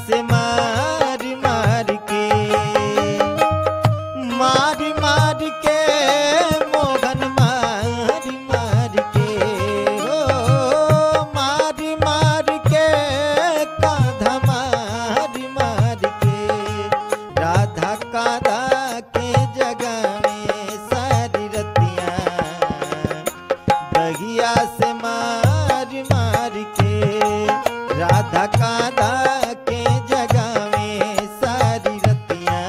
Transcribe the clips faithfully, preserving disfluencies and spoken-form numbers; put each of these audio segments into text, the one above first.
से मार मार के मार मार के मोहन मार मार के हो मार मार के कांधा मार मार के राधा कांधा के जगह में सारी रतियां दहिया से मार मार के राधा कांधा के जगह में सारी रतियां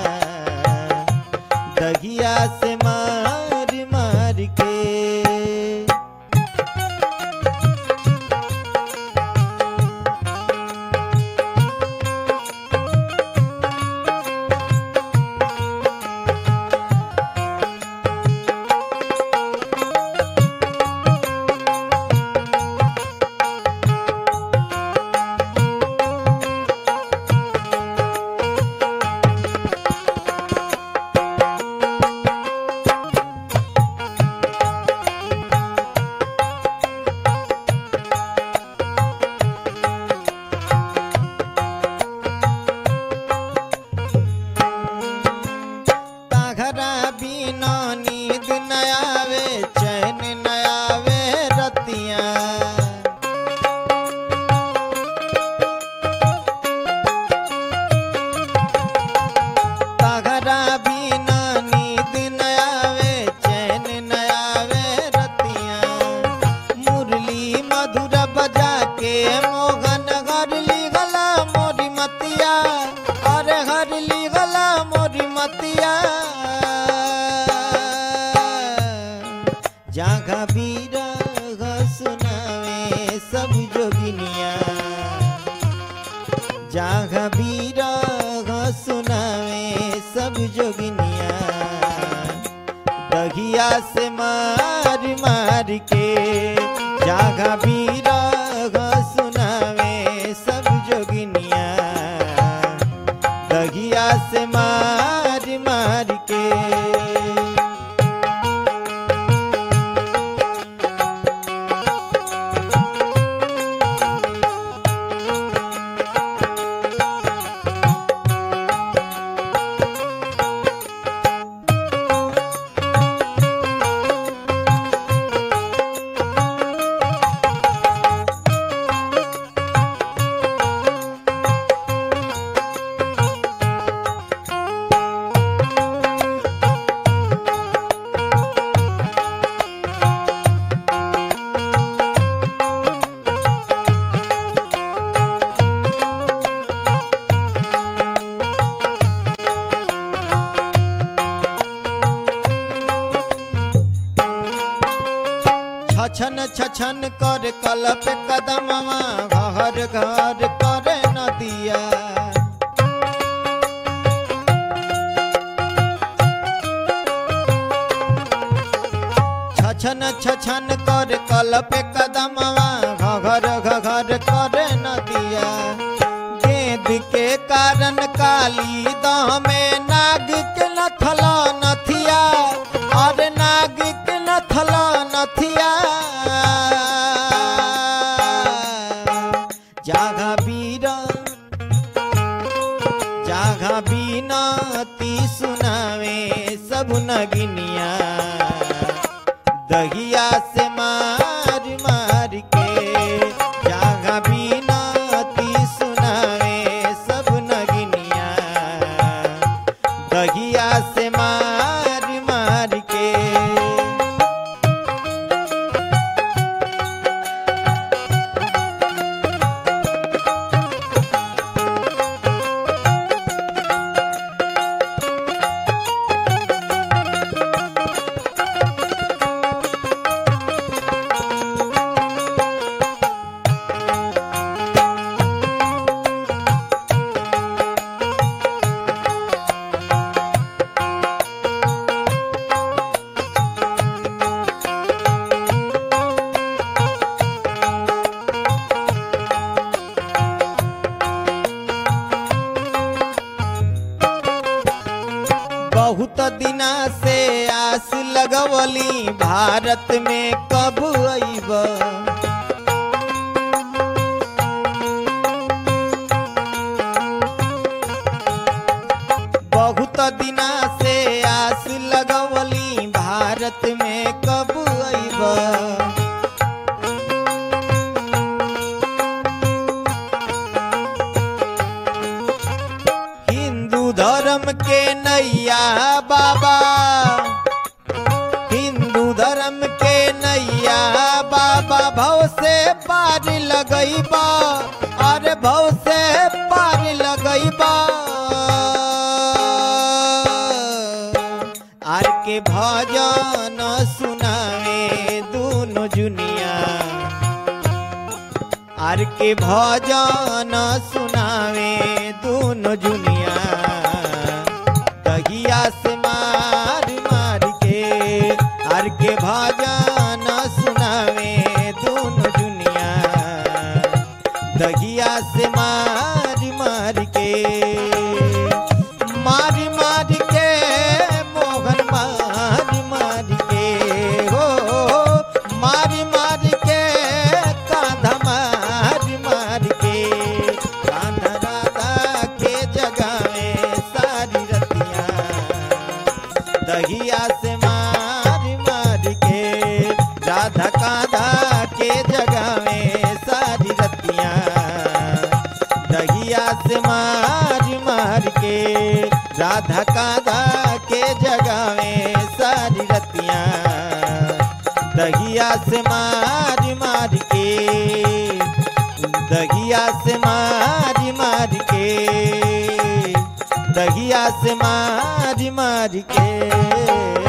दहिया से मार मार के ताघरा बिना नींद न आवे चैन न आवे रतियां ताघरा बिना नींद न आवे चैन न आवे रतियां मुरली मधुर बजा के मोहन हरली गला मोरी मतिया अरे हरली गला मोरी मतिया जागा बीरा सुनावे सब जोगिनिया जागा बीरा सुनावे सब जोगिनिया दहिया से मार मार के जागा बीरा सुनावे सब जोगिनिया दहिया से मार मार के छछन छछन कर कलप कदमवा घर घर करे नदिया छछन छछन कर कलप कदमवा घर घर करे नदिया गेंद के कारण काली दह में नाग के नथला नथिया और नाग के नथला नथिया जागा बीरा जागा बीनाती सुनावे सब नगिनिया दहिया से मार मार के जागा बीनाती सुनावे सब नगिनिया दहिया से मार मार के बहुत दिना से आस लगवली भारत में कब अइब। बहुत दिना से आस लगवली भारत में कब अइबा। हिंदू धर्म के नैया बाबा, हिंदू धर्म के नैया बाबा भव से पार लगइबा, अरे भव से पार लगइबा। आर के भजन सुनावे दोनों जुनिया, आर के भजन सुनावे दोनों जुनिया। दहिया से मार मार के आर के भजन सुनावे दोनों जुनिया। दहिया से मार मार के, मार मार के मोहन मार मार के हो, मार मार के कांधा मार मार के। कान्हा राधा के जगावे सारी रतिया, दहिया से मार मार के राधा कान्हा के जगावे सारी रतिया। दहिया से मार मार के राधा कान्हा के जगावे सारी रतिया। दहिया से मार मार के, दहिया से मार मार के, दहिया से मार मार के।